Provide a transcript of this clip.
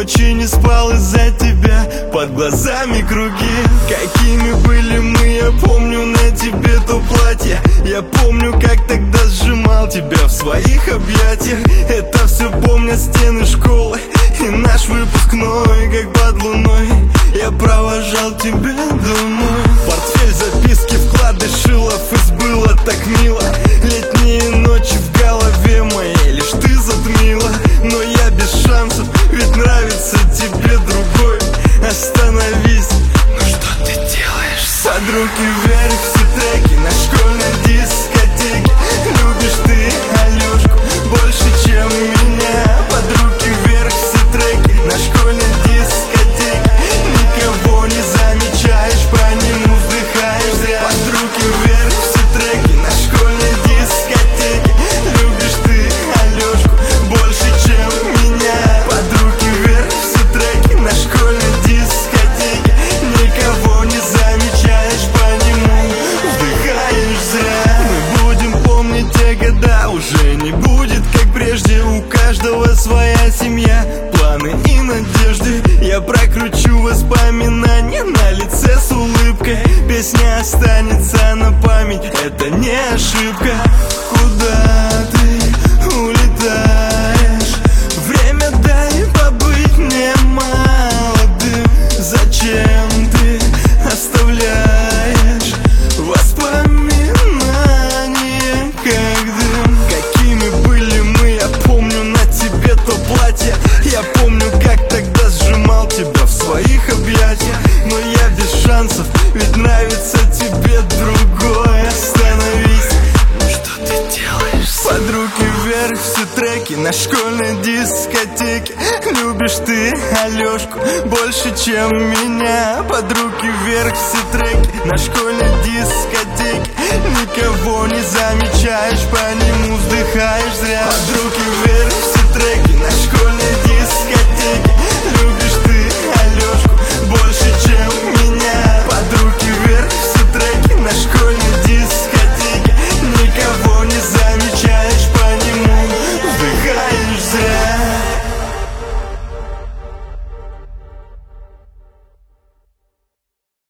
ночи не спал из-за тебя, под глазами круги. Какими были мы, я помню на тебе то платье. Я помню, как тогда сжимал тебя в своих объятиях. Это все помнят стены школы и наш выпускной, как под луной я провожал тебя домой. Портфель, записки, вклады, Шилов было так мило. Летние ночи в голове моей лишь ты затмила. Но я без шансов, ведь нравится тебе другой. Остановись, ну что ты делаешь? Под руки вверх все треки на школьной дискотеке. Любишь ты Алёшку больше, чем меня. Под руки вверх все треки на школьной дискотеке. Никого не замечаешь, по нему вздыхаешь зря. Под руки вверх все треки на школьной дискотеке. Любишь ты Алёшку больше, чем меня. Под руки вверх все треки на школьной дискотеке. Никого не замечаешь, по нему вздыхаешь зря. Мы будем помнить те года, уже не будет как прежде. У каждого своя семья, планы и надежды. Я прокручу воспоминания на лице с улыбкой. Песня останется на память, это не ошибка. Куда ты улетаешь? Время дай побыть мне молодым. Зачем ты оставляешь воспоминания как дым? Какими были мы, я помню на тебе то платье. Я помню, как тогда сжимал тебя в своих объятиях. Но я без шансов, ведь нравится тебе другой. Остановись, ну что ты делаешь? Под руки вверх все треки на школьной дискотеке. Любишь ты Алёшку больше, чем меня. Под руки вверх все треки на школьной дискотеке. Никого не замечаешь, по нему вздыхаешь зря. Под руки вверх